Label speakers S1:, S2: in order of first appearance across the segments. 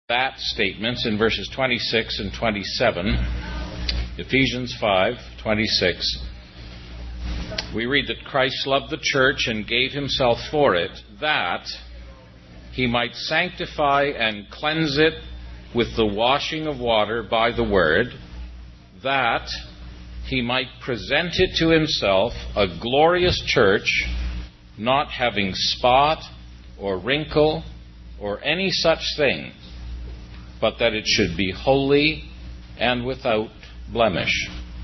S1: that statements in verses 26 and 27, Ephesians 5:26, we read that Christ loved the church and gave himself for it, that he might sanctify and cleanse it with the washing of water by the word, that he might present it to himself a glorious church, not having spot or wrinkle or any such thing, but that it should be holy and without blemish.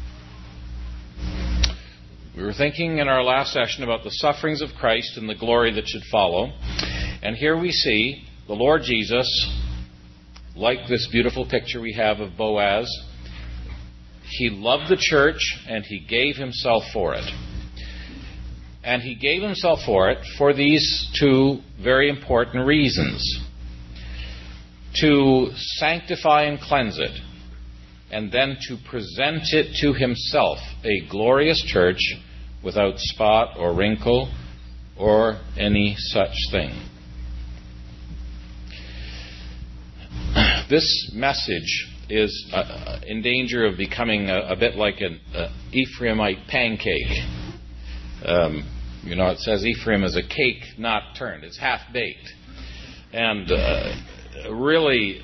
S1: We were thinking in our last session about the sufferings of Christ and the glory that should follow. And here we see the Lord Jesus, like this beautiful picture we have of Boaz. He loved the church and he gave himself for it. And he gave himself for it for these two very important reasons: to sanctify and cleanse it, and then to present it to himself, a glorious church without spot or wrinkle or any such thing. This message is in danger of becoming a bit like an Ephraimite pancake. It says Ephraim is a cake not turned. It's half-baked. And really,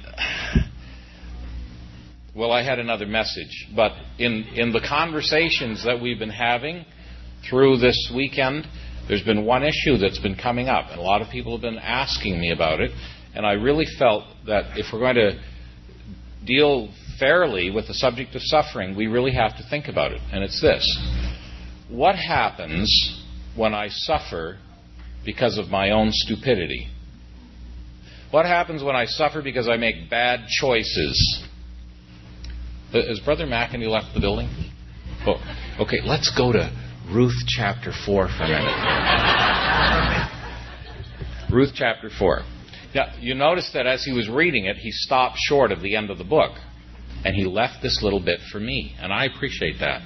S1: well, I had another message. But in the conversations that we've been having through this weekend, there's been one issue that's been coming up. And a lot of people have been asking me about it. And I really felt that if we're going to deal fairly with the subject of suffering, we really have to think about it. And it's this: what happens when I suffer because of my own stupidity? What happens when I suffer because I make bad choices? Has Brother McInerney left the building? Oh, okay, let's go to Ruth chapter 4 for a minute. Ruth chapter 4. Now, you notice that as he was reading it, he stopped short of the end of the book. And he left this little bit for me. And I appreciate that.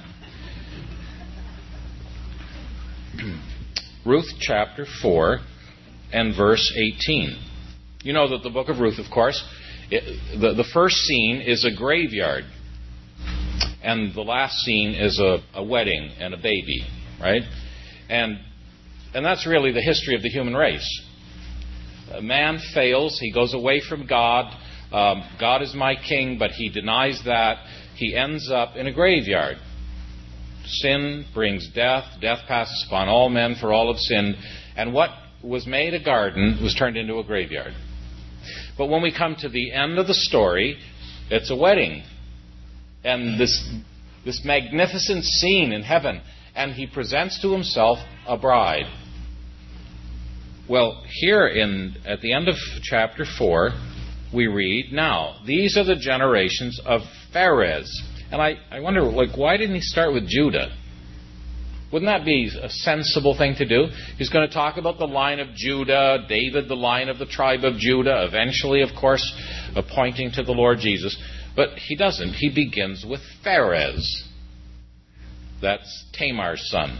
S1: Ruth chapter 4 and verse 18. You know that the book of Ruth, of course, the first scene is a graveyard. And the last scene is a wedding and a baby, right? And that's really the history of the human race. A man fails. He goes away from God. God is my king, but he denies that. He ends up in a graveyard. Sin brings death. Death passes upon all men, for all have sinned. And what was made a garden was turned into a graveyard. But when we come to the end of the story, it's a wedding. And this magnificent scene in heaven. And he presents to himself a bride. Well, here at the end of chapter 4, we read, now, these are the generations of Pharez. And I wonder, why didn't he start with Judah? Wouldn't that be a sensible thing to do? He's going to talk about the line of Judah, David, the line of the tribe of Judah, eventually, of course, pointing to the Lord Jesus. But he doesn't. He begins with Pharez. That's Tamar's son.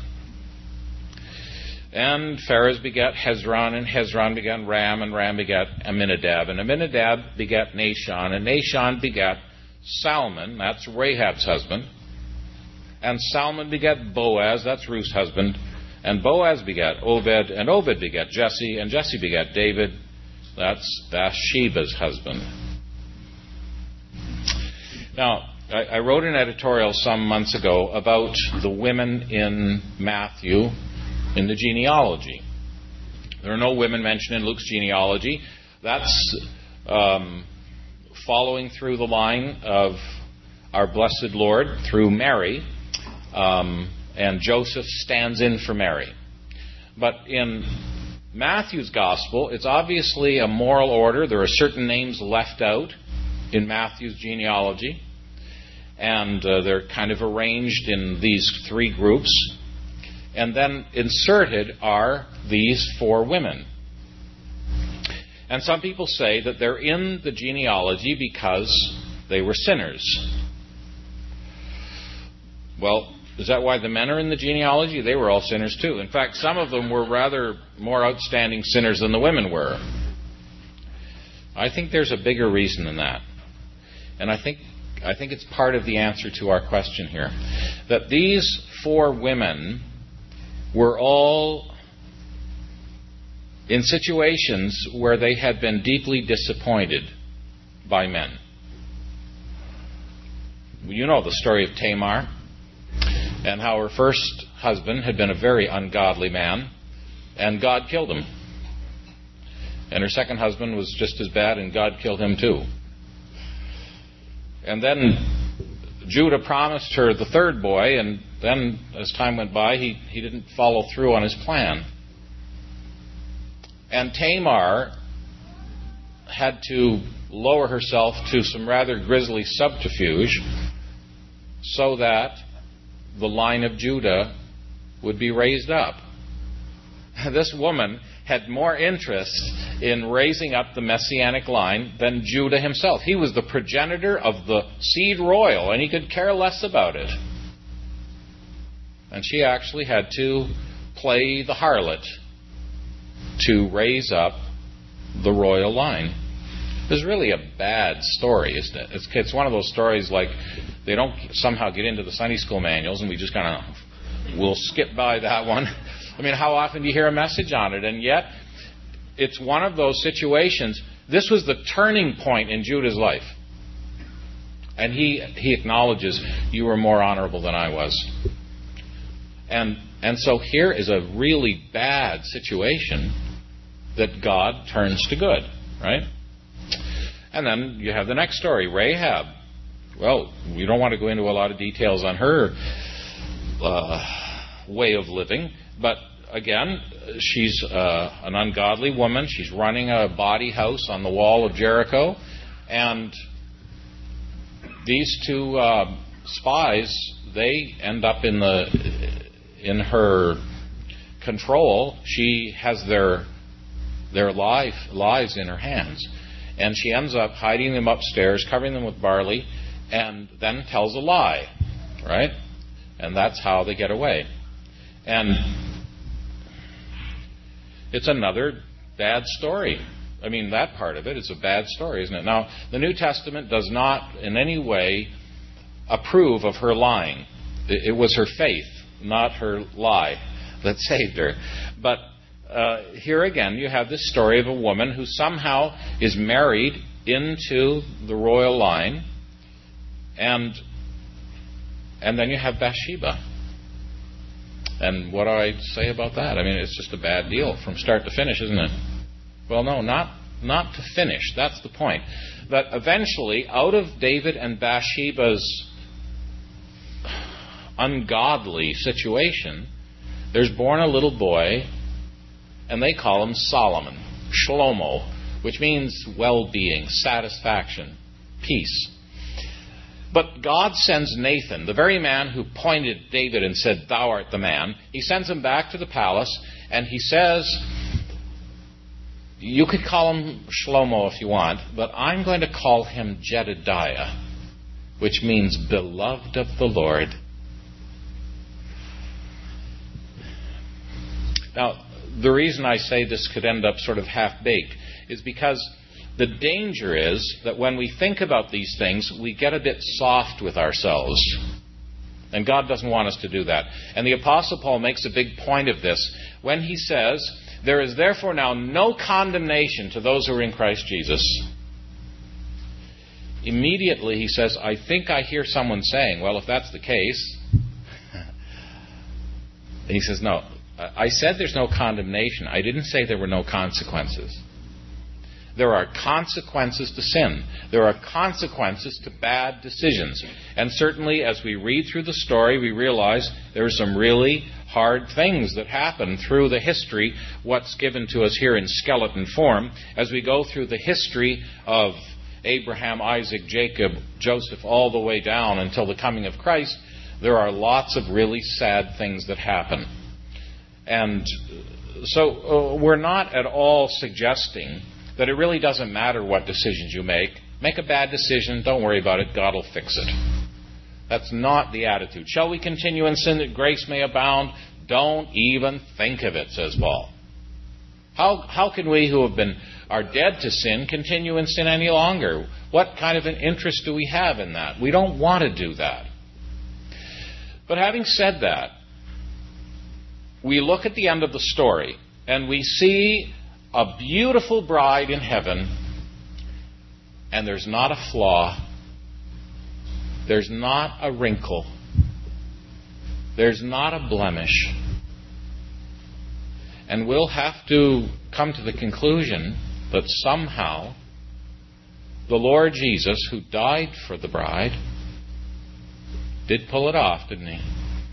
S1: And Pharez begat Hezron, and Hezron begat Ram, and Ram begat Amminadab, and Amminadab begat Nahshon, and Nahshon begat Salmon, that's Rahab's husband, and Salmon begat Boaz, that's Ruth's husband, and Boaz begat Obed, and Obed begat Jesse, and Jesse begat David, that's Bathsheba's husband. Now, I wrote an editorial some months ago about the women in Matthew in the genealogy. There are no women mentioned in Luke's genealogy. That's following through the line of our blessed Lord through Mary, and Joseph stands in for Mary. But in Matthew's gospel, it's obviously a moral order. There are certain names left out in Matthew's genealogy, and they're kind of arranged in these three groups. And then inserted are these four women. And some people say that they're in the genealogy because they were sinners. Well, is that why the men are in the genealogy? They were all sinners too. In fact, some of them were rather more outstanding sinners than the women were. I think there's a bigger reason than that. And I think it's part of the answer to our question here. That these 4 women were all in situations where they had been deeply disappointed by men. You know the story of Tamar, and how her first husband had been a very ungodly man, and God killed him. And her second husband was just as bad, and God killed him too. And then Judah promised her the third boy, and then as time went by, he didn't follow through on his plan. And Tamar had to lower herself to some rather grisly subterfuge so that the line of Judah would be raised up. This woman had more interest in raising up the Messianic line than Judah himself. He was the progenitor of the seed royal, and he could care less about it. And she actually had to play the harlot to raise up the royal line. It's really a bad story, isn't it? It's one of those stories like they don't somehow get into the Sunday school manuals, and we just kind of we'll skip by that one. I mean, how often do you hear a message on it? And yet, it's one of those situations. This was the turning point in Judah's life. And he acknowledges, you were more honorable than I was. And so here is a really bad situation that God turns to good, right? And then you have the next story, Rahab. Well, we don't want to go into a lot of details on her way of living, but again, she's an ungodly woman. She's running a bawdy house on the wall of Jericho, and these 2 spies, they end up in her control. She has their lives in her hands, and she ends up hiding them upstairs, covering them with barley, and then tells a lie, right? And that's how they get away. And it's another bad story. I mean, that part of it is a bad story, isn't it? Now, the New Testament does not in any way approve of her lying. It was her faith, not her lie, that saved her. But here again, you have this story of a woman who somehow is married into the royal line, and then you have Bathsheba. And what do I say about that? I mean, it's just a bad deal from start to finish, isn't it? Well, no, not to finish. That's the point. That eventually, out of David and Bathsheba's ungodly situation, there's born a little boy, and they call him Solomon, Shlomo, which means well-being, satisfaction, peace. But God sends Nathan, the very man who pointed David and said, "Thou art the man." He sends him back to the palace, and he says, you could call him Shlomo if you want, but I'm going to call him Jedediah, which means beloved of the Lord. Now, the reason I say this could end up sort of half-baked is because the danger is that when we think about these things, we get a bit soft with ourselves. And God doesn't want us to do that. And the Apostle Paul makes a big point of this when he says, "There is therefore now no condemnation to those who are in Christ Jesus." Immediately he says, I think I hear someone saying, well, if that's the case... And he says, no, I said there's no condemnation. I didn't say there were no consequences. There are consequences to sin. There are consequences to bad decisions. And certainly as we read through the story, we realize there are some really hard things that happen through the history, what's given to us here in skeleton form. As we go through the history of Abraham, Isaac, Jacob, Joseph, all the way down until the coming of Christ, there are lots of really sad things that happen. And so we're not at all suggesting that it really doesn't matter what decisions you make. Make a bad decision, don't worry about it, God will fix it. That's not the attitude. Shall we continue in sin that grace may abound? Don't even think of it, says Paul. How can we who are dead to sin continue in sin any longer? What kind of an interest do we have in that? We don't want to do that. But having said that, we look at the end of the story and we see a beautiful bride in heaven, and there's not a flaw. There's not a wrinkle. There's not a blemish. And we'll have to come to the conclusion that somehow the Lord Jesus, who died for the bride, did pull it off, didn't he?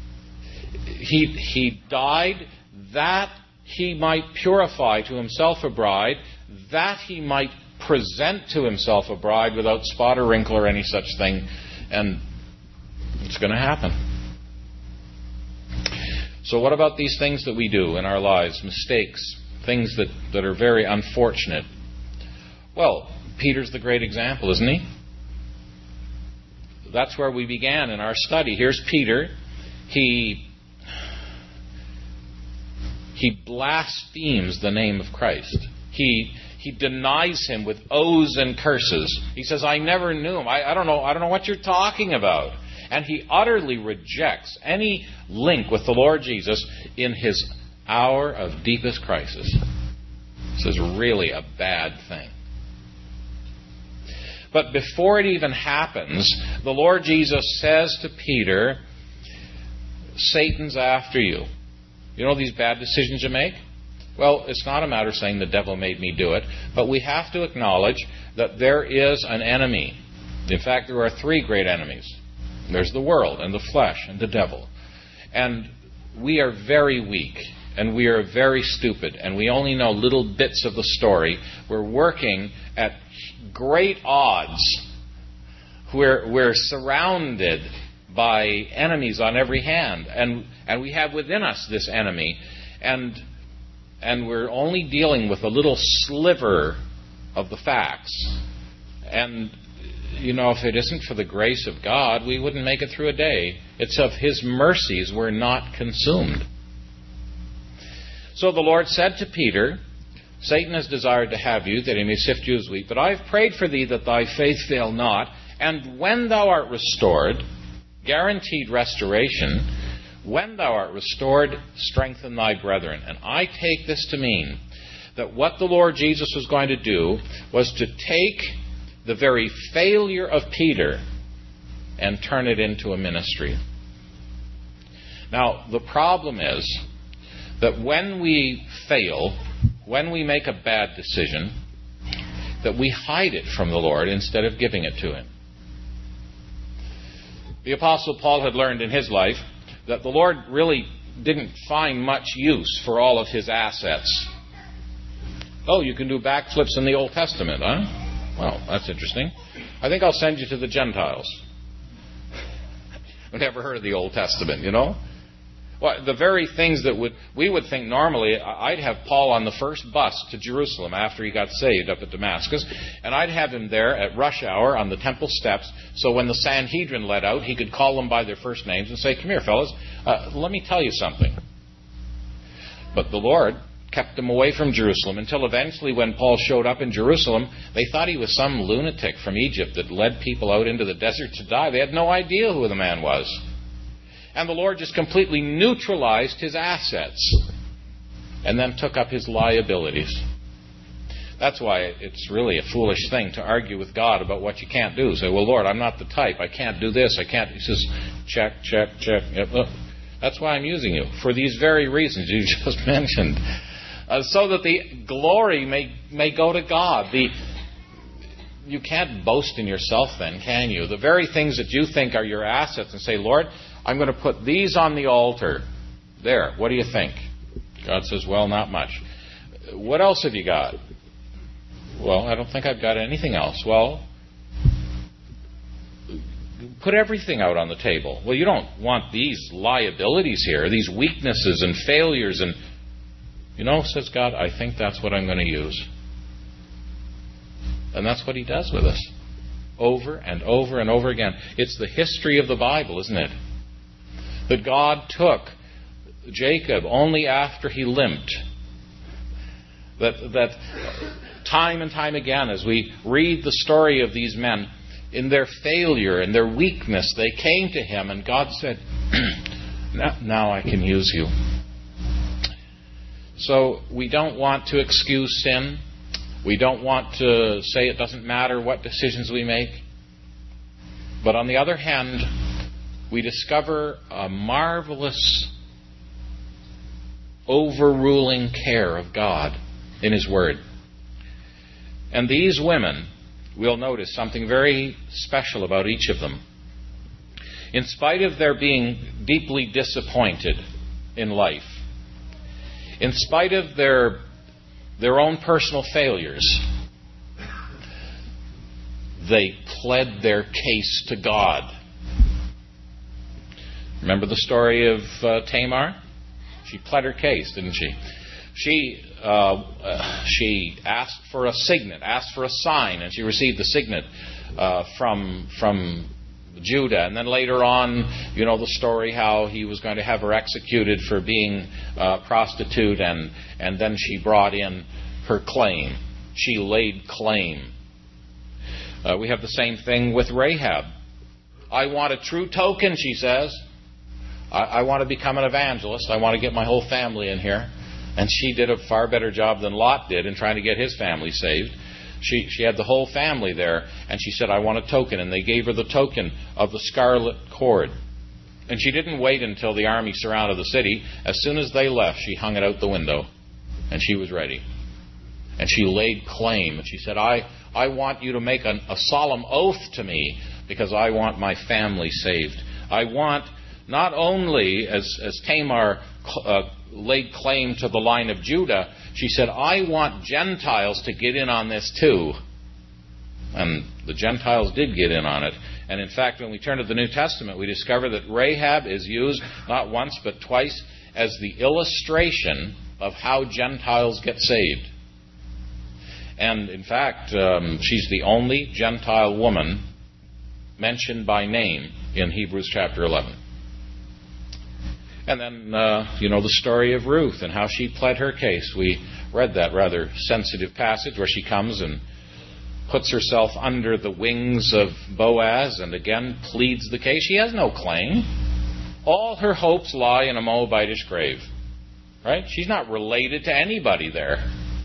S1: He died that he might purify to himself a bride, that he might present to himself a bride without spot or wrinkle or any such thing. And it's going to happen. So what about these things that we do in our lives? Mistakes, things that are very unfortunate. Well, Peter's the great example, isn't he? That's where we began in our study. Here's Peter. He blasphemes the name of Christ. He denies him with oaths and curses. He says, I never knew him. I don't know what you're talking about. And he utterly rejects any link with the Lord Jesus in his hour of deepest crisis. This is really a bad thing. But before it even happens, the Lord Jesus says to Peter, Satan's after you. You know these bad decisions you make? Well, it's not a matter of saying the devil made me do it, but we have to acknowledge that there is an enemy. In fact, there are three great enemies. There's the world and the flesh and the devil. And we are very weak and we are very stupid and we only know little bits of the story. We're working at great odds. We're surrounded by enemies on every hand. And we have within us this enemy. And we're only dealing with a little sliver of the facts. And, you know, if it isn't for the grace of God, we wouldn't make it through a day. It's of His mercies we're not consumed. So the Lord said to Peter, Satan has desired to have you, that he may sift you as wheat. But I have prayed for thee that thy faith fail not. And when thou art restored, guaranteed restoration, when thou art restored, strengthen thy brethren. And I take this to mean that what the Lord Jesus was going to do was to take the very failure of Peter and turn it into a ministry. Now, the problem is that when we fail, when we make a bad decision, that we hide it from the Lord instead of giving it to Him. The Apostle Paul had learned in his life that the Lord really didn't find much use for all of his assets. Oh, you can do backflips in the Old Testament, huh? Well, that's interesting. I think I'll send you to the Gentiles. I've never heard of the Old Testament, you know? Well, the very things that we would think normally, I'd have Paul on the first bus to Jerusalem after he got saved up at Damascus, and I'd have him there at rush hour on the temple steps, so when the Sanhedrin let out, he could call them by their first names and say, come here, fellas, let me tell you something. But the Lord kept them away from Jerusalem until eventually when Paul showed up in Jerusalem, they thought he was some lunatic from Egypt that led people out into the desert to die. They had no idea who the man was. And the Lord just completely neutralized his assets and then took up his liabilities. That's why it's really a foolish thing to argue with God about what you can't do. Say, well, Lord, I'm not the type. I can't do this. I can't. He says, check, check, check. Yep. That's why I'm using you, for these very reasons you just mentioned. So that the glory may go to God. You can't boast in yourself then, can you? The very things that you think are your assets and say, Lord, I'm going to put these on the altar. There, what do you think? God says, well, not much. What else have you got? Well, I don't think I've got anything else. Well, put everything out on the table. Well, you don't want these liabilities here, these weaknesses and failures. And, you know, says God, I think that's what I'm going to use. And that's what He does with us. Over and over and over again. It's the history of the Bible, isn't it? That God took Jacob only after he limped That time and time again, as we read the story of these men, in their failure and their weakness, they came to him, and God said, now I can use you. So we don't want to excuse sin. We don't want to say it doesn't matter what decisions we make. But on the other hand, we discover a marvelous overruling care of God in His Word. And these women, we'll notice something very special about each of them. In spite of their being deeply disappointed in life, in spite of their own personal failures, they pled their case to God. Remember the story of Tamar? She pled her case, didn't she? She asked for a signet, asked for a sign, and she received the signet from Judah. And then later on, you know the story how he was going to have her executed for being a prostitute, and then she brought in her claim. She laid claim. We have the same thing with Rahab. I want a true token, she says. I want to become an evangelist. I want to get my whole family in here. And she did a far better job than Lot did in trying to get his family saved. She had the whole family there, and she said, I want a token. And they gave her the token of the scarlet cord. And she didn't wait until the army surrounded the city. As soon as they left, she hung it out the window, and she was ready. And she laid claim, and she said, I want you to make a solemn oath to me, because I want my family saved. I want not only, as Tamar laid claim to the line of Judah, she said, I want Gentiles to get in on this too. And the Gentiles did get in on it. And in fact, when we turn to the New Testament, we discover that Rahab is used not once but twice as the illustration of how Gentiles get saved. And in fact, she's the only Gentile woman mentioned by name in Hebrews chapter 11. And then, the story of Ruth and how she pled her case. We read that rather sensitive passage where she comes and puts herself under the wings of Boaz and again pleads the case. She has no claim. All her hopes lie in a Moabitish grave. Right? She's not related to anybody there.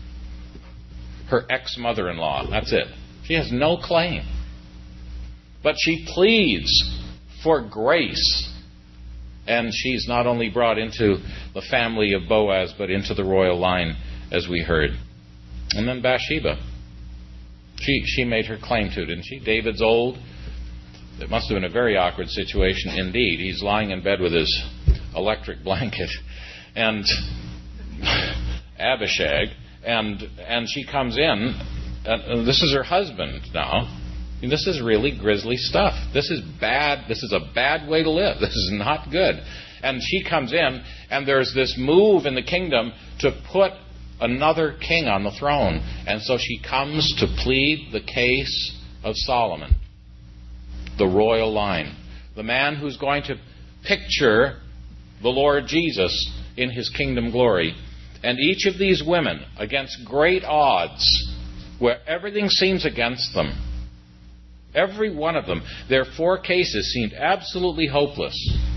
S1: Her ex-mother-in-law. That's it. She has no claim. But she pleads for grace. And she's not only brought into the family of Boaz, but into the royal line, as we heard. And then Bathsheba. She made her claim to it, didn't she? David's old. It must have been a very awkward situation indeed. He's lying in bed with his electric blanket. And Abishag. And she comes in. And this is her husband now. And this is really grisly stuff. This is bad. This is a bad way to live. This is not good. And she comes in, and there's this move in the kingdom to put another king on the throne. And so she comes to plead the case of Solomon, the royal line, the man who's going to picture the Lord Jesus in his kingdom glory. And each of these women, against great odds, where everything seems against them, every one of them, their 4 cases seemed absolutely hopeless.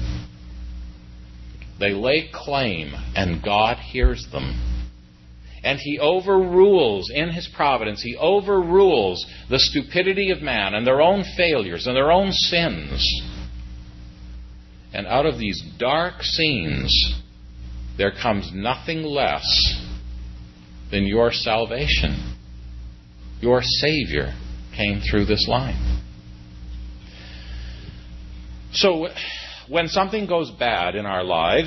S1: They lay claim, and God hears them. And He overrules, in His providence, He overrules the stupidity of man and their own failures and their own sins. And out of these dark scenes, there comes nothing less than your salvation. Your Savior came through this line. So, when something goes bad in our lives,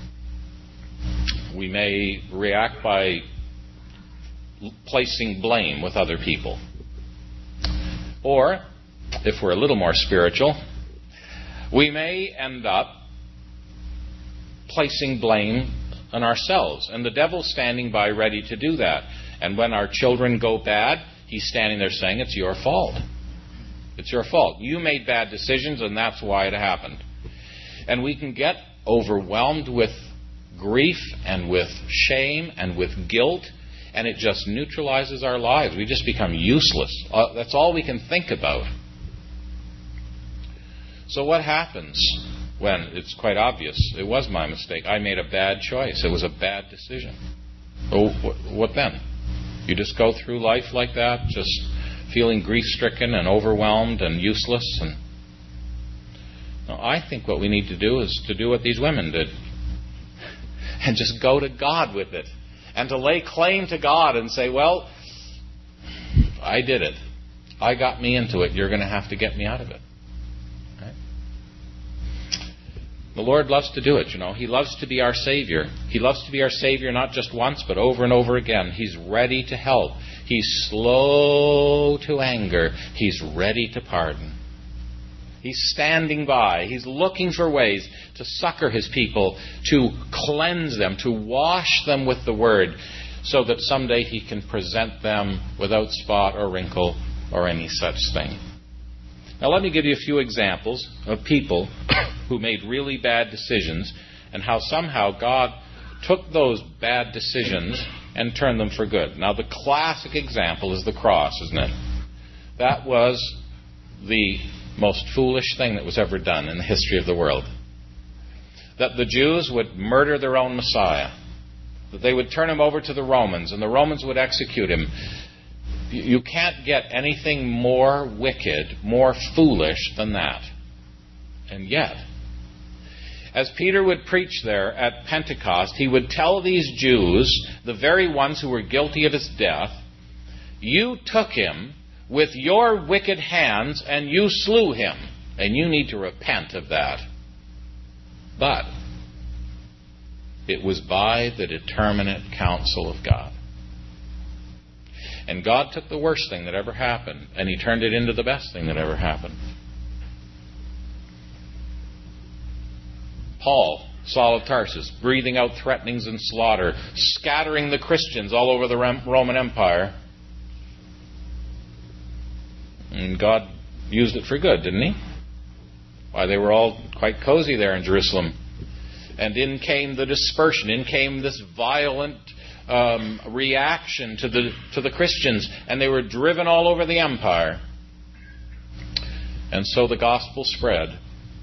S1: we may react by placing blame with other people. Or, if we're a little more spiritual, we may end up placing blame on ourselves. And the devil's standing by ready to do that. And when our children go bad, he's standing there saying, it's your fault. It's your fault. You made bad decisions, and that's why it happened. And we can get overwhelmed with grief and with shame and with guilt and it just neutralizes our lives. We just become useless. That's all we can think about. So what happens when it's quite obvious it was my mistake? I made a bad choice. It was a bad decision. Oh, what then? You just go through life like that, just feeling grief-stricken and overwhelmed and useless? No, I think what we need to do is to do what these women did. And just go to God with it. And to lay claim to God and say, well, I did it. I got me into it. You're going to have to get me out of it. The Lord loves to do it, you know. He loves to be our Savior. He loves to be our Savior not just once, but over and over again. He's ready to help. He's slow to anger. He's ready to pardon. He's standing by. He's looking for ways to succor His people, to cleanse them, to wash them with the Word, so that someday He can present them without spot or wrinkle or any such thing. Now let me give you a few examples of people who made really bad decisions and how somehow God took those bad decisions and turned them for good. Now the classic example is the cross, isn't it? That was the most foolish thing that was ever done in the history of the world. That the Jews would murder their own Messiah. That they would turn Him over to the Romans and the Romans would execute Him. You can't get anything more wicked, more foolish than that. And yet, as Peter would preach there at Pentecost, he would tell these Jews, the very ones who were guilty of His death, you took Him with your wicked hands and you slew Him, and you need to repent of that. But it was by the determinate counsel of God. And God took the worst thing that ever happened, and He turned it into the best thing that ever happened. Paul, Saul of Tarsus, breathing out threatenings and slaughter, scattering the Christians all over the Roman Empire. And God used it for good, didn't He? Why, they were all quite cozy there in Jerusalem. And in came the dispersion, in came this violent reaction to the Christians, and they were driven all over the empire. And so the gospel spread.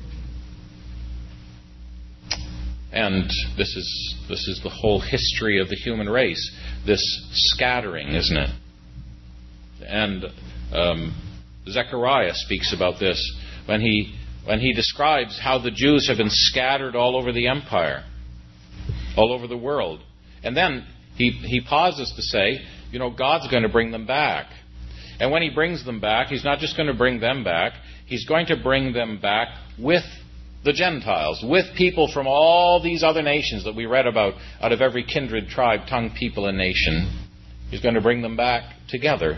S1: And this is the whole history of the human race, this scattering, isn't it? And Zechariah speaks about this when he describes how the Jews have been scattered all over the empire, all over the world. And then he pauses to say, you know, God's going to bring them back. And when He brings them back, He's not just going to bring them back, He's going to bring them back with the Gentiles, with people from all these other nations that we read about, out of every kindred, tribe, tongue, people, and nation. He's going to bring them back together.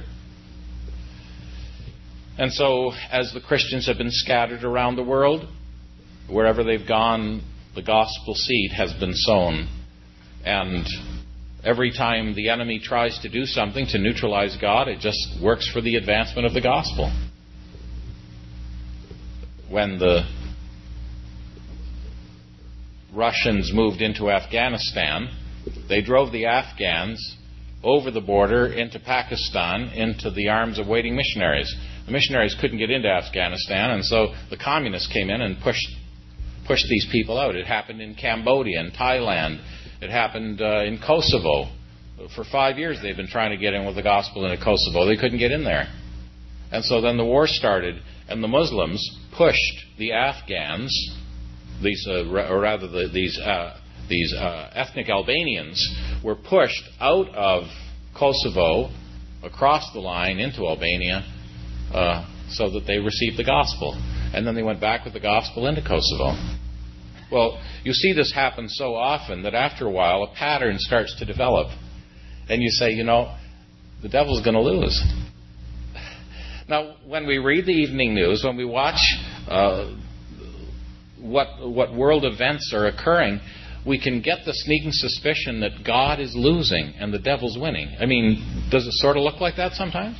S1: And so, as the Christians have been scattered around the world, wherever they've gone, the gospel seed has been sown. And every time the enemy tries to do something to neutralize God, it just works for the advancement of the gospel. When the Russians moved into Afghanistan, they drove the Afghans over the border into Pakistan, into the arms of waiting missionaries. The missionaries couldn't get into Afghanistan, and so the communists came in and pushed these people out. It happened in Cambodia and Thailand. It happened in Kosovo. For 5 years they've been trying to get in with the gospel into Kosovo. They couldn't get in there. And so then the war started, and the Muslims pushed the Afghans, these ethnic Albanians, were pushed out of Kosovo, across the line into Albania, so that they received the gospel. And then they went back with the gospel into Kosovo. Well, you see this happen so often that after a while a pattern starts to develop. And you say, you know, the devil's going to lose. Now, when we read the evening news, when we watch what world events are occurring, we can get the sneaking suspicion that God is losing and the devil's winning. I mean, does it sort of look like that sometimes?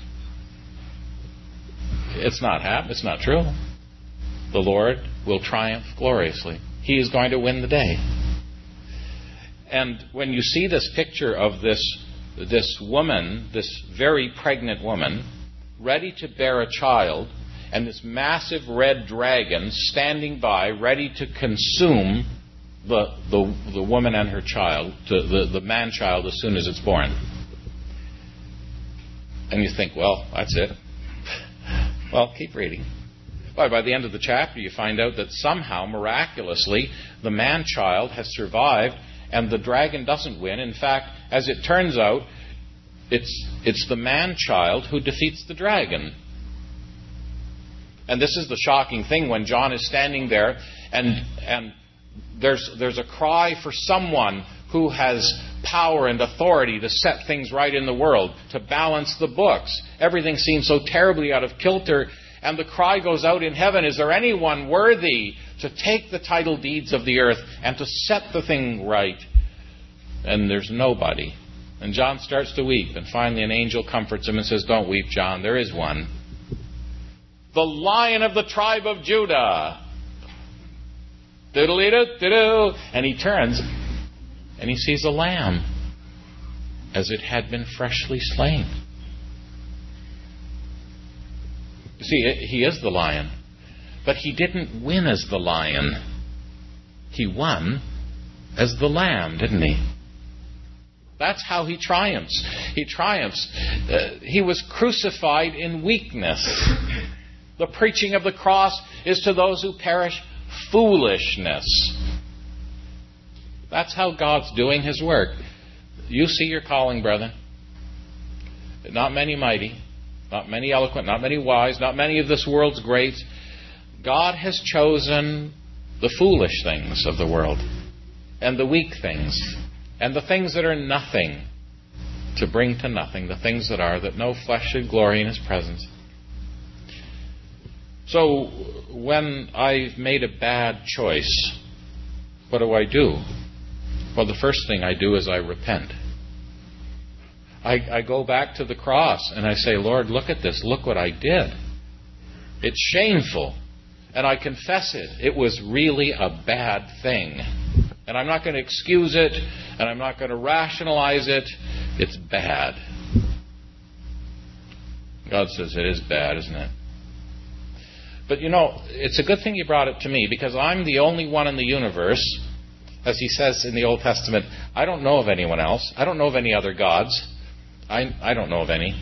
S1: It's not true. The Lord will triumph gloriously. He is going to win the day. And when you see this picture of this this woman, this very pregnant woman, ready to bear a child, and this massive red dragon standing by, ready to consume the woman and her child, the man-child, as soon as it's born. And you think, well, that's it. Well, keep reading. By the end of the chapter, you find out that somehow, miraculously, the man-child has survived, and the dragon doesn't win. In fact, as it turns out, it's the man-child who defeats the dragon. And this is the shocking thing when John is standing there, and there's a cry for someone who has power and authority to set things right in the world, to balance the books. Everything seems so terribly out of kilter, and the cry goes out in heaven, is there anyone worthy to take the title deeds of the earth and to set the thing right? And there's nobody. And John starts to weep, and finally an angel comforts him and says, don't weep, John, there is one. The Lion of the tribe of Judah. Doodle-doo-doo-doo. And he turns, and he sees a lamb, as it had been freshly slain. You see, he is the lion. But he didn't win as the lion. He won as the lamb, didn't he? That's how he triumphs. He triumphs. He was crucified in weakness. The preaching of the cross is to those who perish foolishness. That's how God's doing His work. You see your calling, brethren. Not many mighty, not many eloquent, not many wise, not many of this world's greats. God has chosen the foolish things of the world, and the weak things, and the things that are nothing, to bring to nothing the things that are, that no flesh should glory in His presence. So, when I've made a bad choice, what do? Well, the first thing I do is I repent. I go back to the cross and I say, Lord, look at this. Look what I did. It's shameful. And I confess it. It was really a bad thing. And I'm not going to excuse it, and I'm not going to rationalize it. It's bad. God says it is bad, isn't it? But you know, it's a good thing you brought it to me, because I'm the only one in the universe, as He says in the Old Testament. I don't know of anyone else. I don't know of any other gods. I don't know of any.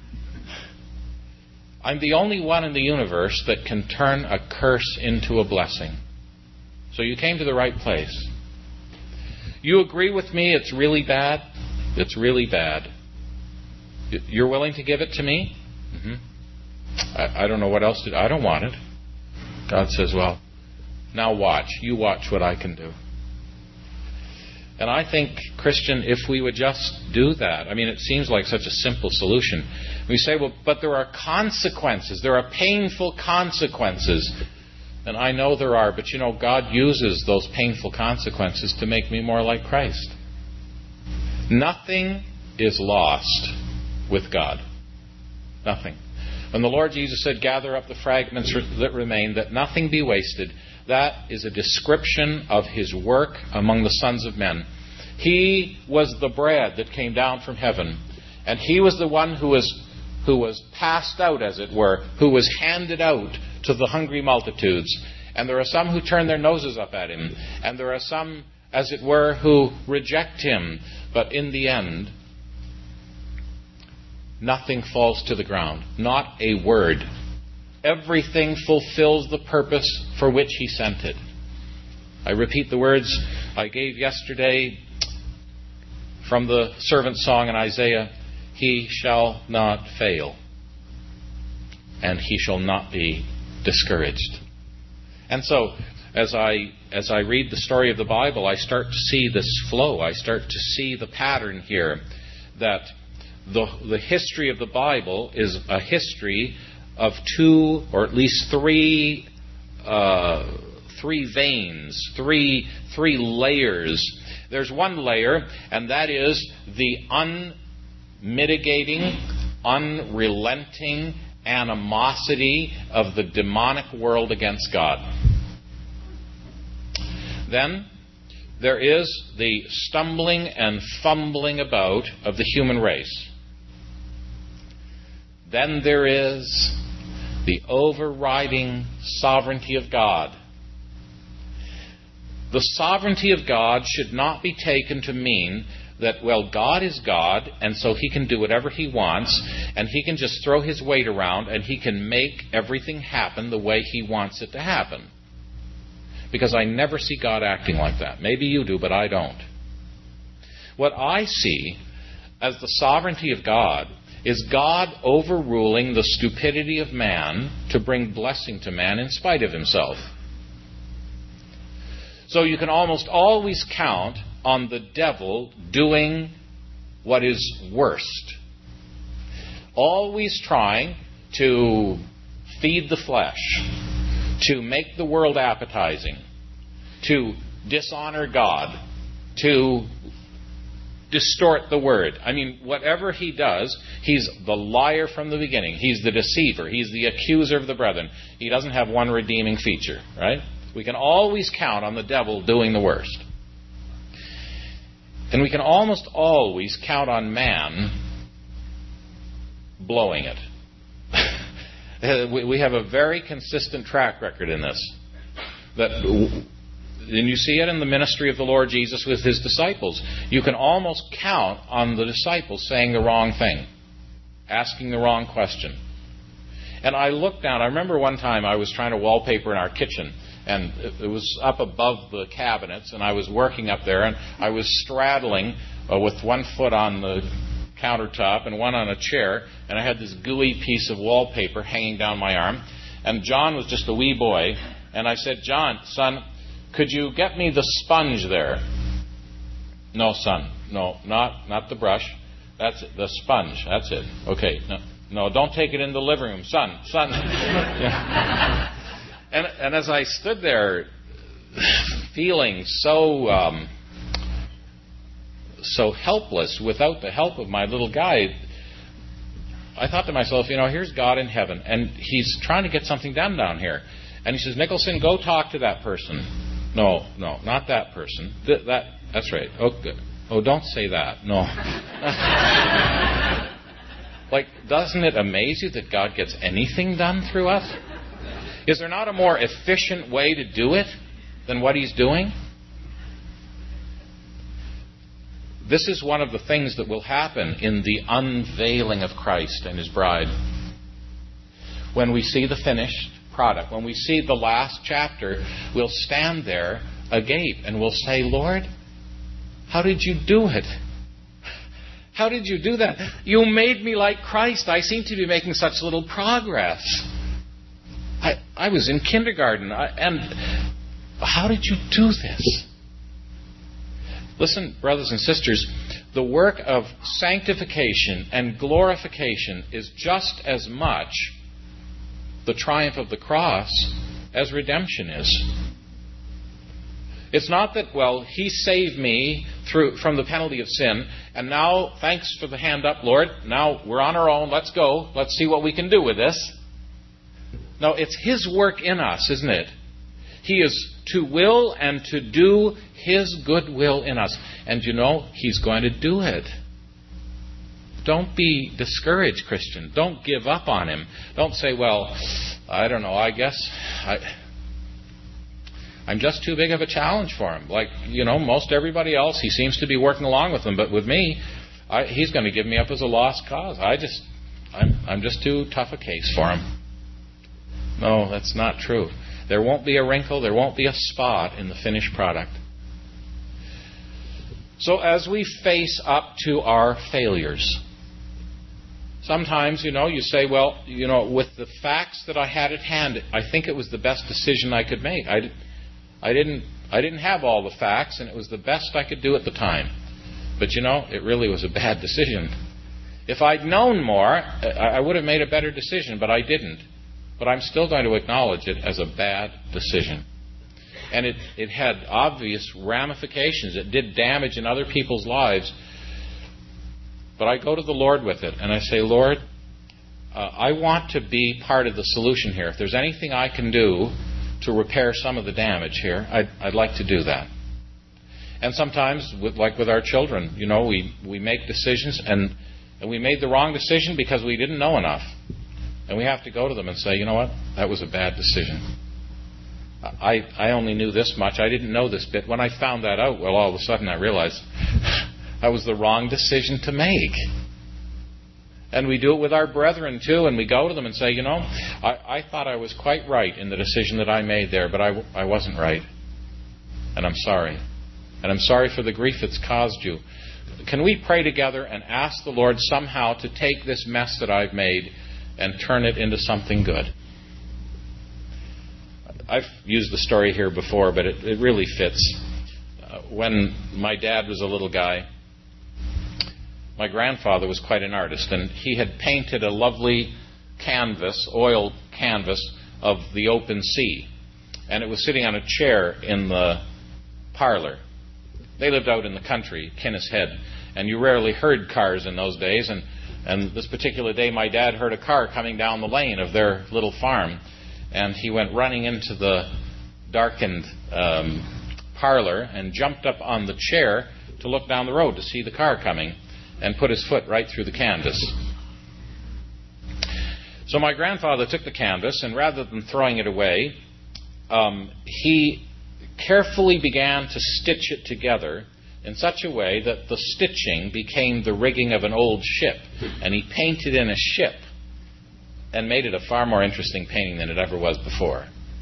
S1: I'm the only one in the universe that can turn a curse into a blessing. So you came to the right place. You agree with me it's really bad? It's really bad. You're willing to give it to me? Mm-hmm. I don't know what else to do. I don't want it. God says, well, now watch. You watch what I can do. And I think, Christian, if we would just do that, I mean, it seems like such a simple solution. We say, well, but there are consequences. There are painful consequences. And I know there are, but you know, God uses those painful consequences to make me more like Christ. Nothing is lost with God. Nothing. When the Lord Jesus said, gather up the fragments that remain, that nothing be wasted, that is a description of His work among the sons of men. He was the bread that came down from heaven. And He was the one who was passed out, as it were, who was handed out to the hungry multitudes. And there are some who turn their noses up at Him. And there are some, as it were, who reject Him. But in the end, nothing falls to the ground. Not a word. Everything fulfills the purpose for which He sent it. I repeat the words I gave yesterday from the servant song in Isaiah. He shall not fail, and he shall not be discouraged. And so, as I read the story of the Bible, I start to see this flow. I start to see the pattern here, that the history of the Bible is a history of two, or at least three veins, three layers. There's one layer, and that is the unmitigating, unrelenting animosity of the demonic world against God. Then there is the stumbling and fumbling about of the human race. Then there is the overriding sovereignty of God. The sovereignty of God should not be taken to mean that, well, God is God, and so He can do whatever He wants, and He can just throw His weight around, and He can make everything happen the way He wants it to happen. Because I never see God acting like that. Maybe you do, but I don't. What I see as the sovereignty of God is God overruling the stupidity of man to bring blessing to man in spite of himself. So you can almost always count on the devil doing what is worst. Always trying to feed the flesh, to make the world appetizing, to dishonor God, to distort the word. I mean, whatever he does, he's the liar from the beginning. He's the deceiver. He's the accuser of the brethren. He doesn't have one redeeming feature, right? We can always count on the devil doing the worst. And we can almost always count on man blowing it. We have a very consistent track record in this. And you see it in the ministry of the Lord Jesus with His disciples. You can almost count on the disciples saying the wrong thing, asking the wrong question. And I looked down. I remember one time I was trying to wallpaper in our kitchen, and it was up above the cabinets, and I was working up there, and I was straddling with one foot on the countertop and one on a chair, and I had this gooey piece of wallpaper hanging down my arm. And John was just a wee boy, and I said, "John, son, could you get me the sponge there?" "No, son. No, not the brush. That's it. The sponge. That's it. Okay. No, don't take it in the living room, son. Yeah. And as I stood there, feeling so helpless without the help of my little guy, I thought to myself, here's God in heaven, and He's trying to get something done down here. And He says, "Nicholson, go talk to that person." No, not that person. That's right. Oh, good. Oh, don't say that. No. Doesn't it amaze you that God gets anything done through us? Is there not a more efficient way to do it than what He's doing? This is one of the things that will happen in the unveiling of Christ and His bride. When we see the finished product, when we see the last chapter, we'll stand there agape and we'll say, "Lord, how did you do it? How did you do that? You made me like Christ. I seem to be making such little progress. I was in kindergarten, and how did you do this?" Listen, brothers and sisters, the work of sanctification and glorification is just as much the triumph of the cross as redemption is. It's not that, He saved me from the penalty of sin, and now, thanks for the hand up, Lord, now we're on our own, let's go, let's see what we can do with this. No, it's His work in us, isn't it? He is to will and to do His good will in us. And He's going to do it. Don't be discouraged, Christian. Don't give up on Him. Don't say, I don't know, I guess I'm just too big of a challenge for Him. Most everybody else, He seems to be working along with them. But with me, He's going to give me up as a lost cause. I'm just too tough a case for Him. No, that's not true. There won't be a wrinkle, there won't be a spot in the finished product. So as we face up to our failures, sometimes, you say, with the facts that I had at hand, I think it was the best decision I could make. I didn't have all the facts, and it was the best I could do at the time. But it really was a bad decision. If I'd known more, I would have made a better decision, but I didn't. But I'm still going to acknowledge it as a bad decision. And it had obvious ramifications. It did damage in other people's lives. But I go to the Lord with it, and I say, "Lord, I want to be part of the solution here. If there's anything I can do to repair some of the damage here, I'd like to do that." And sometimes, like with our children, we make decisions, and we made the wrong decision because we didn't know enough. And we have to go to them and say, you know what, that was a bad decision. I only knew this much. I didn't know this bit. When I found that out, well, all of a sudden I realized that was the wrong decision to make. And we do it with our brethren too, and we go to them and say, I thought I was quite right in the decision that I made there, but I wasn't right. And I'm sorry. And I'm sorry for the grief it's caused you. Can we pray together and ask the Lord somehow to take this mess that I've made and turn it into something good? I've used the story here before, but it really fits. When my dad was a little guy, my grandfather was quite an artist, and he had painted a lovely canvas, oil canvas, of the open sea. And it was sitting on a chair in the parlor. They lived out in the country, Kinnis Head, and you rarely heard cars in those days. And this particular day, my dad heard a car coming down the lane of their little farm, and he went running into the darkened parlor and jumped up on the chair to look down the road to see the car coming, and put his foot right through the canvas. So my grandfather took the canvas, and rather than throwing it away, he carefully began to stitch it together in such a way that the stitching became the rigging of an old ship. And he painted in a ship and made it a far more interesting painting than it ever was before.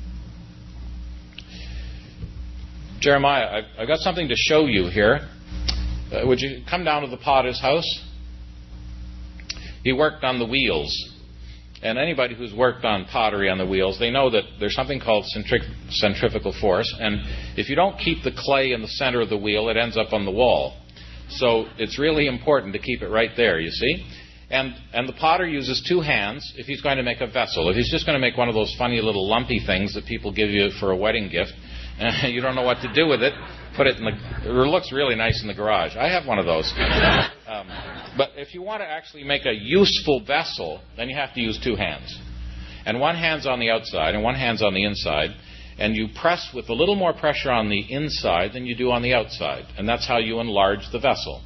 S1: Jeremiah, I've got something to show you here. Would you come down to the potter's house? He worked on the wheels. And anybody who's worked on pottery on the wheels, they know that there's something called centrifugal force. And if you don't keep the clay in the center of the wheel, it ends up on the wall. So it's really important to keep it right there, you see. And the potter uses two hands if he's going to make a vessel. If he's just going to make one of those funny little lumpy things that people give you for a wedding gift, and you don't know what to do with it, put it in it looks really nice in the garage. I have one of those. But if you want to actually make a useful vessel, then you have to use two hands. And one hand's on the outside and one hand's on the inside. And you press with a little more pressure on the inside than you do on the outside. And that's how you enlarge the vessel.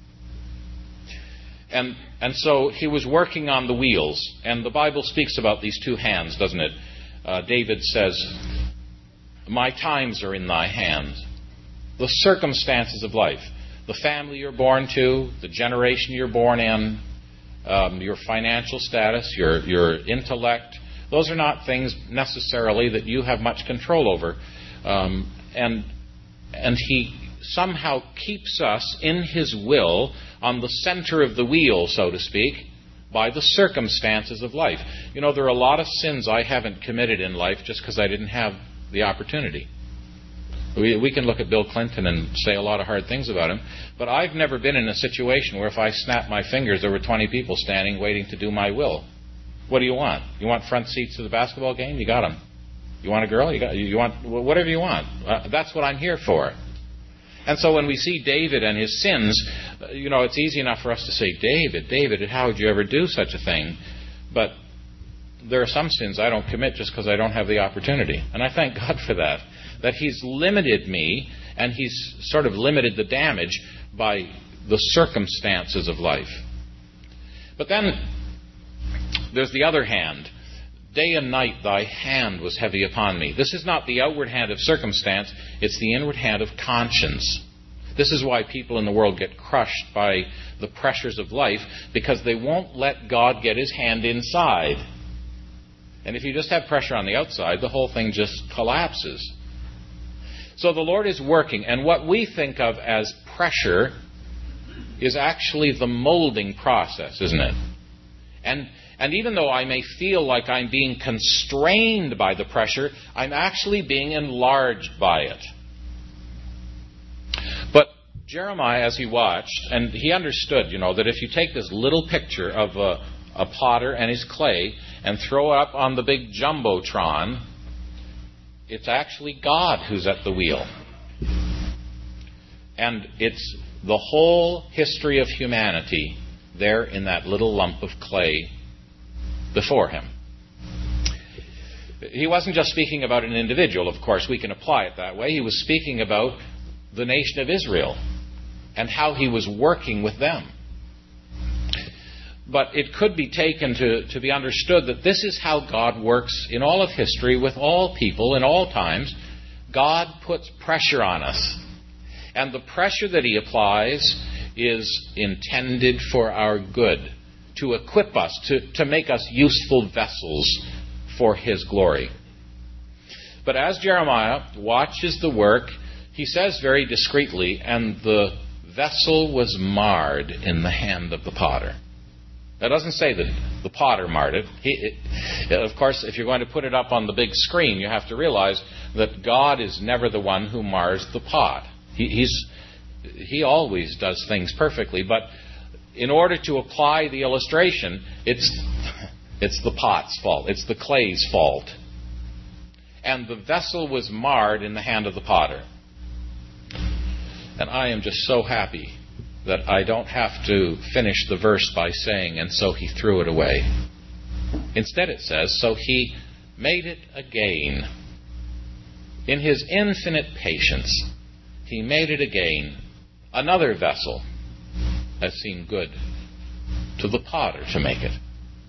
S1: And so he was working on the wheels. And the Bible speaks about these two hands, doesn't it? David says, "My times are in thy hands." The circumstances of life. The family you're born to, the generation you're born in, your financial status, your intellect, those are not things necessarily that you have much control over. And he somehow keeps us in his will on the center of the wheel, so to speak, by the circumstances of life. There are a lot of sins I haven't committed in life just because I didn't have the opportunity. We can look at Bill Clinton and say a lot of hard things about him, but I've never been in a situation where if I snapped my fingers, there were 20 people standing waiting to do my will. What do you want? You want front seats to the basketball game? You got them. You want a girl? You want whatever you want. That's what I'm here for. And so when we see David and his sins, it's easy enough for us to say, David, how would you ever do such a thing? But there are some sins I don't commit just because I don't have the opportunity. And I thank God for that he's limited me, and he's sort of limited the damage by the circumstances of life. But then there's the other hand. Day and night thy hand was heavy upon me. This is not the outward hand of circumstance, it's the inward hand of conscience. This is why people in the world get crushed by the pressures of life, because they won't let God get his hand inside. And if you just have pressure on the outside, the whole thing just collapses. So the Lord is working, and what we think of as pressure is actually the molding process, isn't it? And even though I may feel like I'm being constrained by the pressure, I'm actually being enlarged by it. But Jeremiah, as he watched, and he understood, that if you take this little picture of a potter and his clay and throw it up on the big jumbotron, it's actually God who's at the wheel. And it's the whole history of humanity there in that little lump of clay before him. He wasn't just speaking about an individual, of course, we can apply it that way. He was speaking about the nation of Israel and how he was working with them. But it could be taken to be understood that this is how God works in all of history with all people in all times. God puts pressure on us. And the pressure that he applies is intended for our good, to equip us, to make us useful vessels for his glory. But as Jeremiah watches the work, he says very discreetly, and the vessel was marred in the hand of the potter. That doesn't say that the potter marred it. Of course, if you're going to put it up on the big screen, you have to realize that God is never the one who mars the pot. He always does things perfectly, but in order to apply the illustration, it's the pot's fault. It's the clay's fault. And the vessel was marred in the hand of the potter. And I am just so happy that I don't have to finish the verse by saying, and so he threw it away. Instead it says, so he made it again. In his infinite patience, he made it again. Another vessel has seemed good to the potter to make it.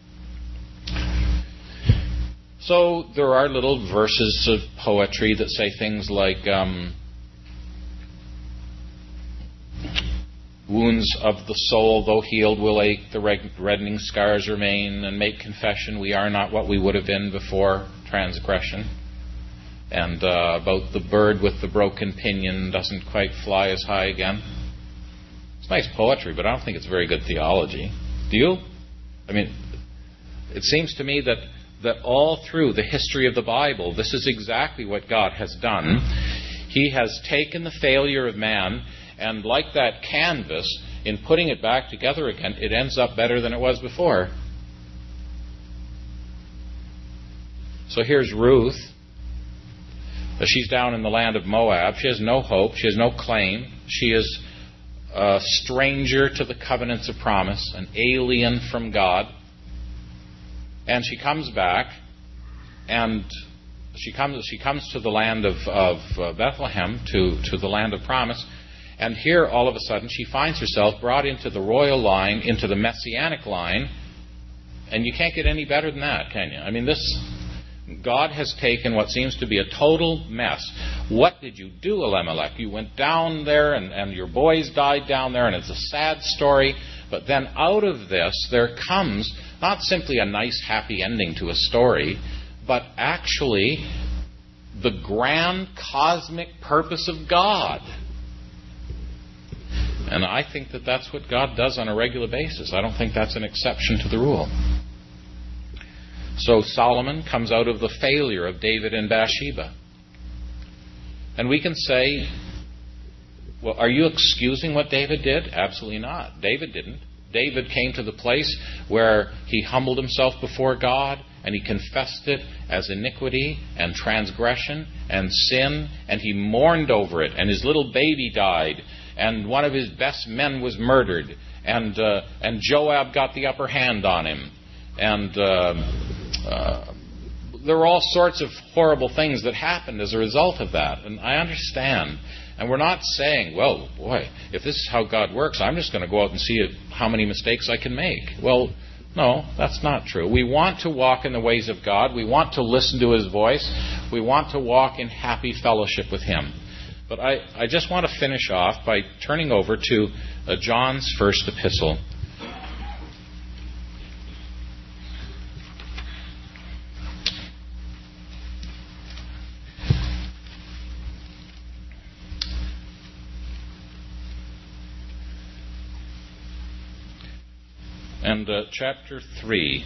S1: So there are little verses of poetry that say things like, wounds of the soul, though healed, will ache, the reddening scars remain, and make confession we are not what we would have been before transgression. And about the bird with the broken pinion doesn't quite fly as high again. It's nice poetry, but I don't think it's very good theology. Do you? I mean, it seems to me that all through the history of the Bible, this is exactly what God has done. He has taken the failure of man, and like that canvas, in putting it back together again, it ends up better than it was before. So here's Ruth. She's down in the land of Moab. She has no hope. She has no claim. She is a stranger to the covenants of promise, an alien from God. And she comes back, and she comes to the land of Bethlehem, to the land of promise. And here, all of a sudden, she finds herself brought into the royal line, into the messianic line. And you can't get any better than that, can you? I mean, God has taken what seems to be a total mess. What did you do, Elimelech? You went down there, and your boys died down there, and it's a sad story. But then out of this, there comes not simply a nice, happy ending to a story, but actually the grand cosmic purpose of God. And I think that that's what God does on a regular basis. I don't think that's an exception to the rule. So Solomon comes out of the failure of David and Bathsheba. And we can say, well, are you excusing what David did? Absolutely not. David didn't. David came to the place where he humbled himself before God, and he confessed it as iniquity and transgression and sin, and he mourned over it, and his little baby died, and one of his best men was murdered, and Joab got the upper hand on him, and there were all sorts of horrible things that happened as a result of that, and I understand. And we're not saying, well, boy, if this is how God works, I'm just going to go out and see how many mistakes I can make. Well, no, that's not true. We want to walk in the ways of God. We want to listen to his voice. We want to walk in happy fellowship with him. But I just want to finish off by turning over to John's first epistle. And chapter 3.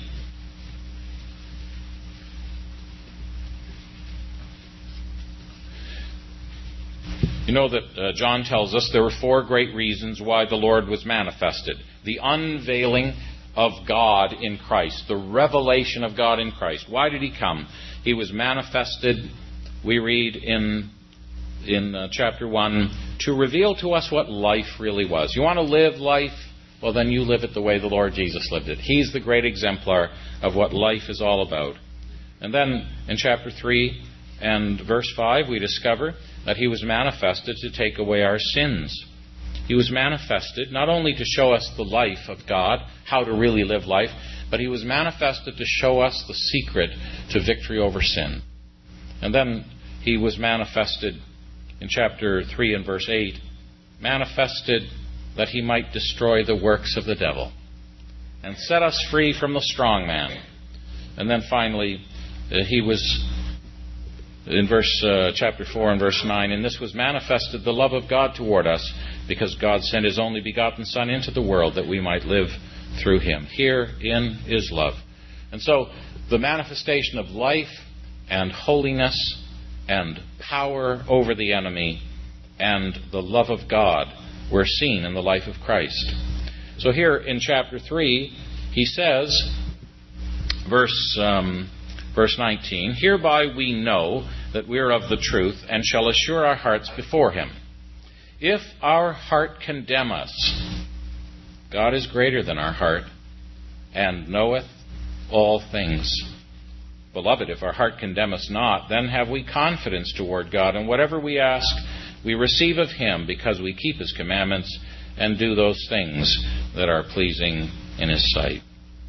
S1: You know that John tells us there were 4 great reasons why the Lord was manifested. The unveiling of God in Christ. The revelation of God in Christ. Why did he come? He was manifested, we read in chapter 1, to reveal to us what life really was. You want to live life? Well, then you live it the way the Lord Jesus lived it. He's the great exemplar of what life is all about. And then in chapter 3, and verse 5, we discover that he was manifested to take away our sins. He was manifested not only to show us the life of God, how to really live life, but he was manifested to show us the secret to victory over sin. And then he was manifested in chapter 3 and verse 8, manifested that he might destroy the works of the devil and set us free from the strong man. And then finally, he was, in chapter 4 and verse 9, and this was manifested the love of God toward us, because God sent his only begotten Son into the world that we might live through him. Herein is love. And so the manifestation of life and holiness and power over the enemy and the love of God were seen in the life of Christ. So here in chapter 3, he says, verse 19, hereby we know that we are of the truth and shall assure our hearts before him. If our heart condemn us, God is greater than our heart and knoweth all things. Beloved, if our heart condemn us not, then have we confidence toward God, and whatever we ask, we receive of him, because we keep his commandments and do those things that are pleasing in his sight.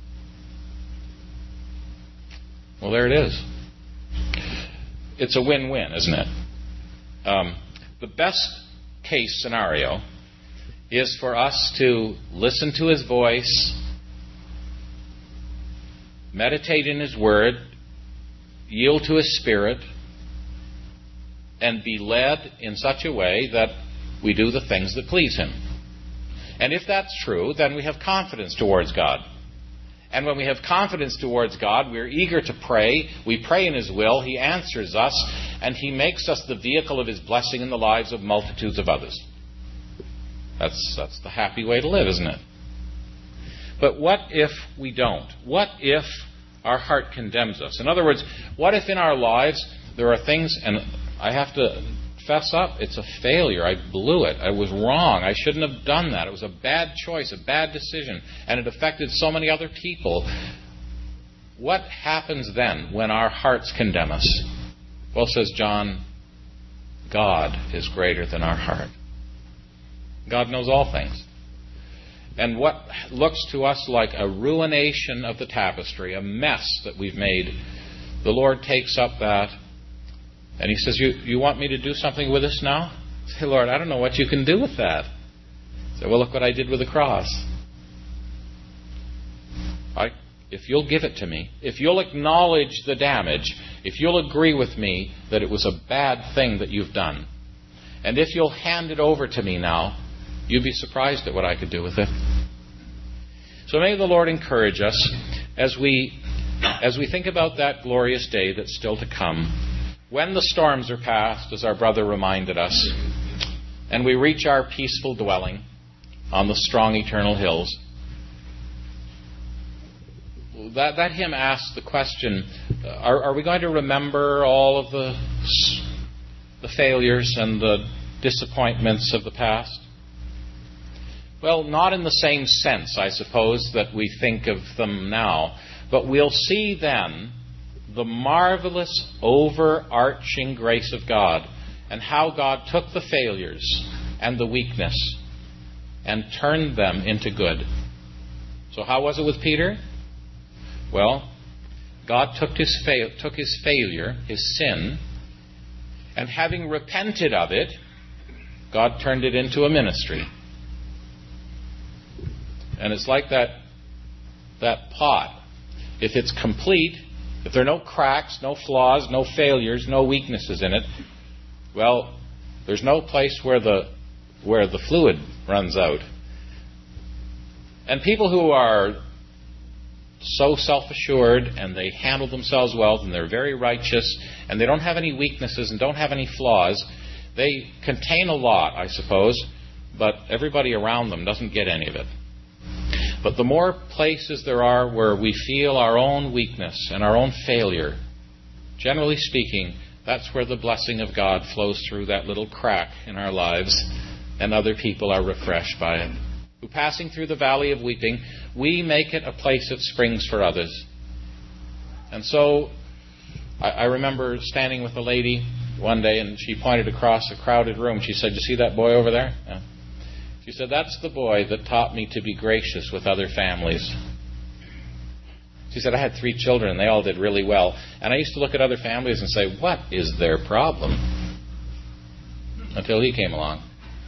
S1: Well, there it is. It's a win-win, isn't it? The best case scenario is for us to listen to his voice, meditate in his word, yield to his spirit, and be led in such a way that we do the things that please him. And if that's true, then we have confidence towards God. And when we have confidence towards God, we're eager to pray. We pray in his will. He answers us, and he makes us the vehicle of his blessing in the lives of multitudes of others. That's the happy way to live, isn't it? But what if we don't? What if our heart condemns us? In other words, what if in our lives there are things, and I have to fess up, it's a failure. I blew it. I was wrong. I shouldn't have done that. It was a bad choice, a bad decision, and it affected so many other people. What happens then when our hearts condemn us? Well, says John, God is greater than our heart. God knows all things. And what looks to us like a ruination of the tapestry, a mess that we've made, the Lord takes up that and he says, you want me to do something with this now? I say, Lord, I don't know what you can do with that. I say, well, look what I did with the cross. If you'll give it to me, if you'll acknowledge the damage, if you'll agree with me that it was a bad thing that you've done, and if you'll hand it over to me now, you'd be surprised at what I could do with it. So may the Lord encourage us as we think about that glorious day that's still to come, when the storms are past, as our brother reminded us, and we reach our peaceful dwelling on the strong eternal hills. That hymn asks the question, are we going to remember all of the failures and the disappointments of the past? Well, not in the same sense, I suppose, that we think of them now, but we'll see then the marvelous overarching grace of God and how God took the failures and the weakness and turned them into good. So how was it with Peter? Well, God took his failure, his sin, and having repented of it, God turned it into a ministry. And it's like that pot. If it's complete, if there are no cracks, no flaws, no failures, no weaknesses in it, well, there's no place where the fluid runs out. And people who are so self-assured and they handle themselves well and they're very righteous and they don't have any weaknesses and don't have any flaws, they contain a lot, I suppose, but everybody around them doesn't get any of it. But the more places there are where we feel our own weakness and our own failure, generally speaking, that's where the blessing of God flows through that little crack in our lives, and other people are refreshed by it. Who, passing through the valley of weeping, we make it a place of springs for others. And so I remember standing with a lady one day, and she pointed across a crowded room. She said, "You see that boy over there?" Yeah. She said, "That's the boy that taught me to be gracious with other families." She said, "I had 3 children, and they all did really well. And I used to look at other families and say, what is their problem?" Until he came along.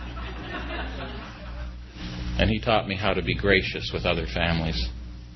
S1: And he taught me how to be gracious with other families.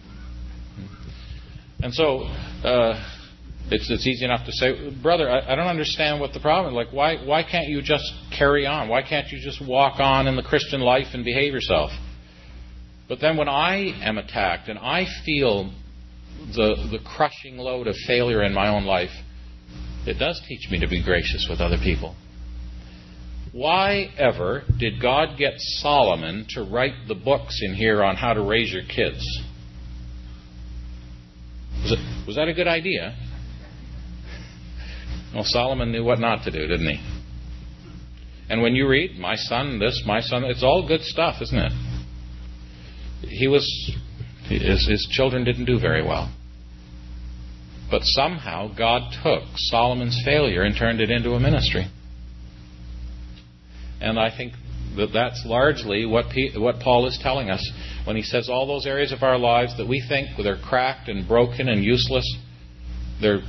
S1: And so, it's easy enough to say, "Brother, I don't understand what the problem is. Like, why can't you just carry on? Why can't you just walk on in the Christian life and behave yourself?" But then when I am attacked and I feel the crushing load of failure in my own life, it does teach me to be gracious with other people. Why ever did God get Solomon to write the books in here on how to raise your kids? Was that a good idea? Well, Solomon knew what not to do, didn't he? And when you read, my son this, my son, it's all good stuff, isn't it? His children didn't do very well. But somehow God took Solomon's failure and turned it into a ministry. And I think that that's largely what Paul is telling us when he says all those areas of our lives that we think they're cracked and broken and useless, they're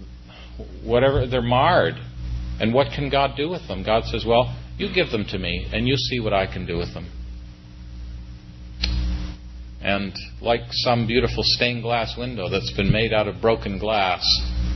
S1: marred. And what can God do with them? God says, "Well, you give them to me and you see what I can do with them." And like some beautiful stained glass window that's been made out of broken glass,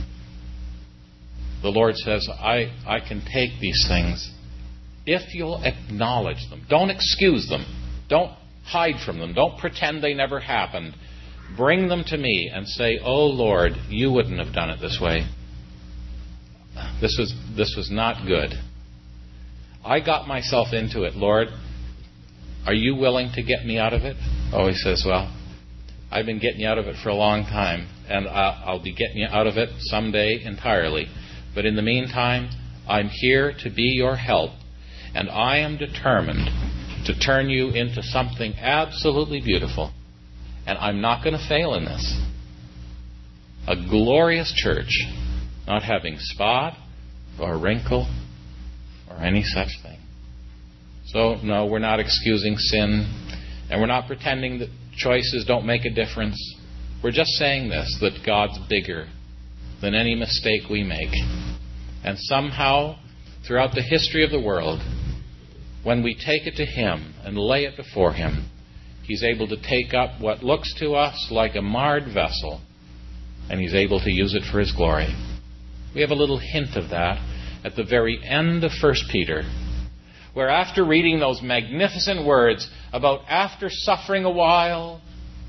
S1: the Lord says, I can take these things if you'll acknowledge them. Don't excuse them. Don't hide from them. Don't pretend they never happened. Bring them to me and say, "Oh Lord, you wouldn't have done it this way. This was not good. I got myself into it, Lord. Are you willing to get me out of it?" Oh, he says, "Well, I've been getting you out of it for a long time, and I'll be getting you out of it someday entirely. But in the meantime, I'm here to be your help, and I am determined to turn you into something absolutely beautiful. And I'm not going to fail in this. A glorious church, not having spot or wrinkle or any such thing." So, no, we're not excusing sin, and we're not pretending that choices don't make a difference. We're just saying this, that God's bigger than any mistake we make. And somehow, throughout the history of the world, when we take it to Him and lay it before Him, He's able to take up what looks to us like a marred vessel, and He's able to use it for His glory. We have a little hint of that at the very end of 1 Peter, where after reading those magnificent words about after suffering a while,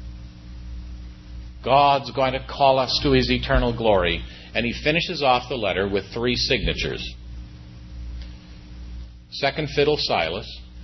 S1: God's going to call us to His eternal glory. And he finishes off the letter with 3 signatures. Second Fiddle Silas,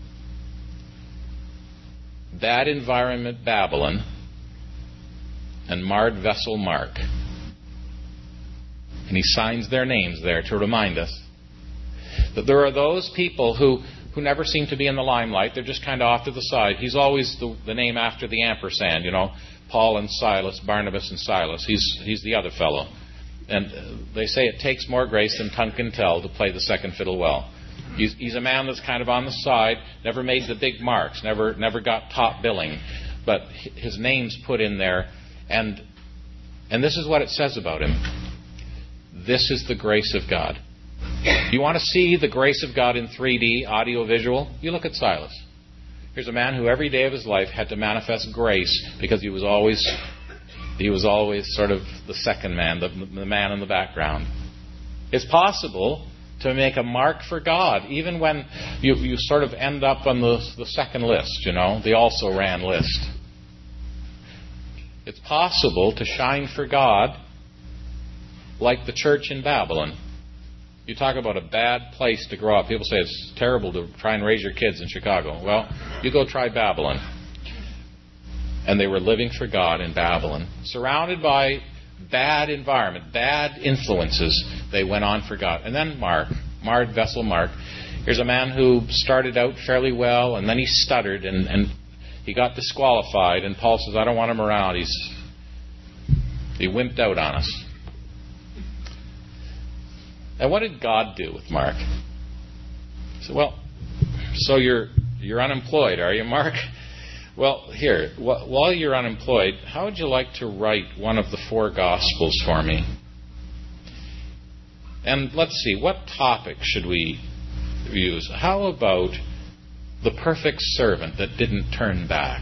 S1: Bad Environment Babylon, and Marred Vessel Mark. And he signs their names there to remind us that there are those people who never seem to be in the limelight. They're just kind of off to the side. He's always the name after the ampersand, Paul and Silas, Barnabas and Silas. He's the other fellow. And they say it takes more grace than tongue can tell to play the second fiddle well. He's a man that's kind of on the side, never made the big marks, never got top billing, but his name's put in there. And this is what it says about him. This is the grace of God. You want to see the grace of God in 3D, audio-visual? You look at Silas. Here's a man who every day of his life had to manifest grace because he was always sort of the second man, the man in the background. It's possible to make a mark for God, even when you sort of end up on the second list, the also ran list. It's possible to shine for God like the church in Babylon. You talk about a bad place to grow up. People say it's terrible to try and raise your kids in Chicago. Well, you go try Babylon. And they were living for God in Babylon. Surrounded by bad environment, bad influences, they went on for God. And then Marred Vessel Mark. Here's a man who started out fairly well, and then he stuttered, and he got disqualified. And Paul says, I don't want him around. He wimped out on us. And what did God do with Mark? He said, well, so you're unemployed, are you, Mark? Well, here, while you're unemployed, how would you like to write one of the 4 Gospels for me? And let's see, what topic should we use? How about the perfect servant that didn't turn back?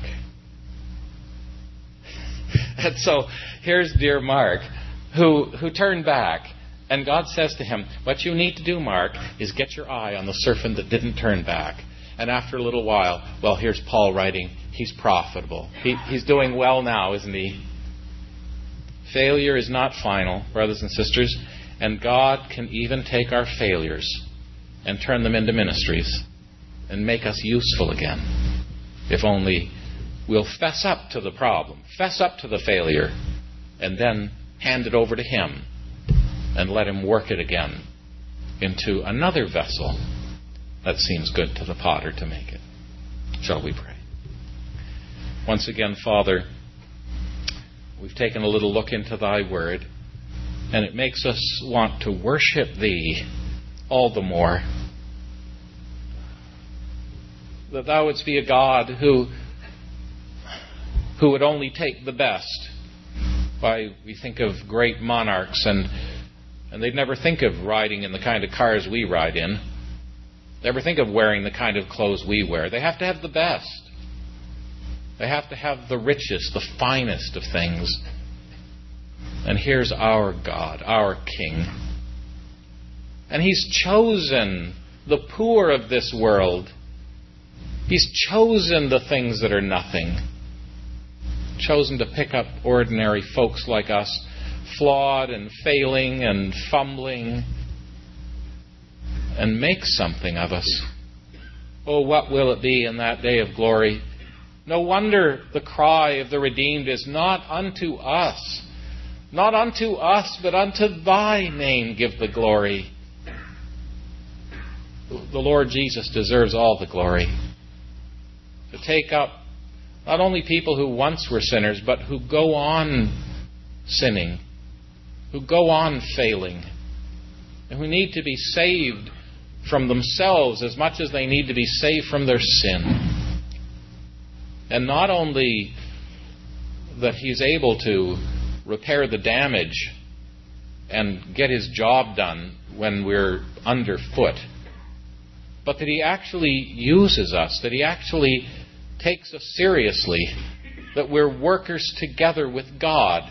S1: And so here's dear Mark, who turned back. And God says to him, what you need to do, Mark, is get your eye on the servant that didn't turn back. And after a little while, well, here's Paul writing, he's profitable. He's doing well now, isn't he? Failure is not final, brothers and sisters. And God can even take our failures and turn them into ministries and make us useful again. If only we'll fess up to the problem, fess up to the failure, and then hand it over to Him and let Him work it again into another vessel that seems good to the potter to make it. Shall we pray? Once again, Father, we've taken a little look into Thy Word, and it makes us want to worship Thee all the more. That Thou wouldst be a God who would only take the best. Why, we think of great monarchs, and they'd never think of riding in the kind of cars we ride in. Never think of wearing the kind of clothes we wear. They have to have the best. They have to have the richest, the finest of things. And here's our God, our King. And He's chosen the poor of this world. He's chosen the things that are nothing. Chosen to pick up ordinary folks like us, flawed and failing and fumbling, and make something of us. Oh, what will it be in that day of glory? No wonder the cry of the redeemed is, not unto us, not unto us, but unto Thy name give the glory. The Lord Jesus deserves all the glory. To take up not only people who once were sinners, but who go on sinning, who go on failing, and who need to be saved from themselves as much as they need to be saved from their sin. And not only that He's able to repair the damage and get His job done when we're underfoot, but that He actually uses us, that He actually takes us seriously, that we're workers together with God,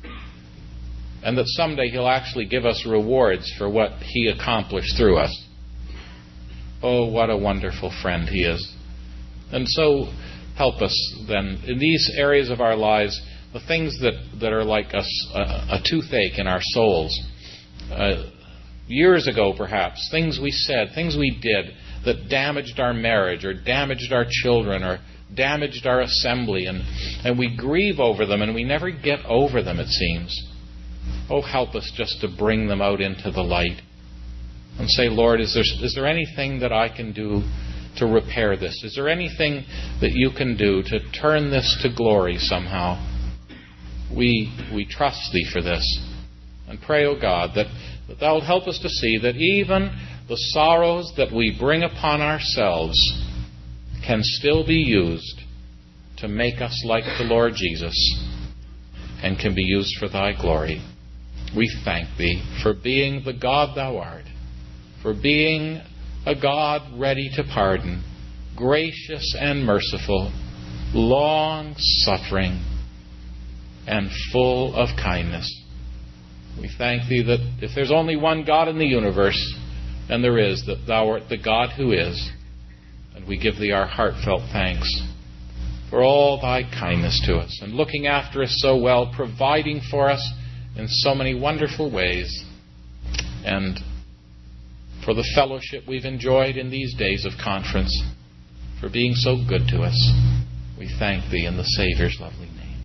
S1: and that someday He'll actually give us rewards for what He accomplished through us. Oh, what a wonderful friend He is. And so help us then in these areas of our lives, the things that are like a toothache in our souls. Years ago, perhaps, things we said, things we did that damaged our marriage or damaged our children or damaged our assembly, and we grieve over them and we never get over them, it seems. Oh, help us just to bring them out into the light and say, Lord, is there anything that I can do to repair this? Is there anything that you can do to turn this to glory somehow? We trust Thee for this, and pray, O God, that Thou wilt help us to see that even the sorrows that we bring upon ourselves can still be used to make us like the Lord Jesus and can be used for Thy glory. We thank Thee for being the God Thou art, for being a God ready to pardon, gracious and merciful, long-suffering, and full of kindness. We thank Thee that if there's only one God in the universe, and there is, that Thou art the God who is, and we give Thee our heartfelt thanks for all Thy kindness to us, and looking after us so well, providing for us in so many wonderful ways, and for the fellowship we've enjoyed in these days of conference, for being so good to us. We thank Thee in the Savior's lovely name.